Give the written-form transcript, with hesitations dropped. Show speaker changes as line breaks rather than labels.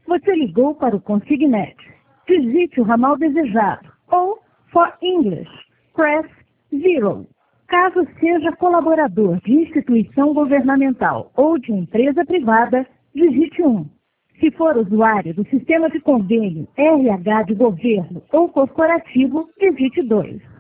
Você ligou para o Consignet. Digite o ramal desejado. Ou, for English, press 0. Caso seja colaborador de instituição governamental ou de empresa privada, digite 1. Se for usuário do sistema de convênio RH de governo ou corporativo, digite 2.